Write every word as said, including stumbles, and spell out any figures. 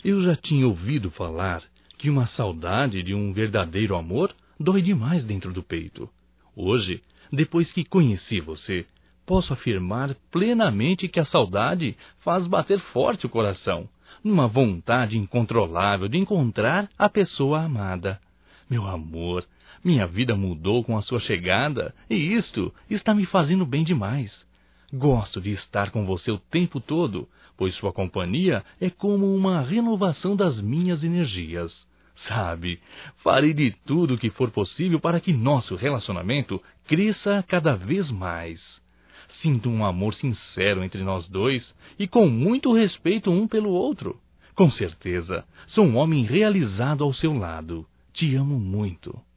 Eu já tinha ouvido falar que uma saudade de um verdadeiro amor dói demais dentro do peito. Hoje, depois que conheci você, posso afirmar plenamente que a saudade faz bater forte o coração, numa vontade incontrolável de encontrar a pessoa amada. Meu amor, minha vida mudou com a sua chegada e isto está me fazendo bem demais. Gosto de estar com você o tempo todo, pois sua companhia é como uma renovação das minhas energias. Sabe, farei de tudo o que for possível para que nosso relacionamento cresça cada vez mais. Sinto um amor sincero entre nós dois e com muito respeito um pelo outro. Com certeza, sou um homem realizado ao seu lado. Te amo muito.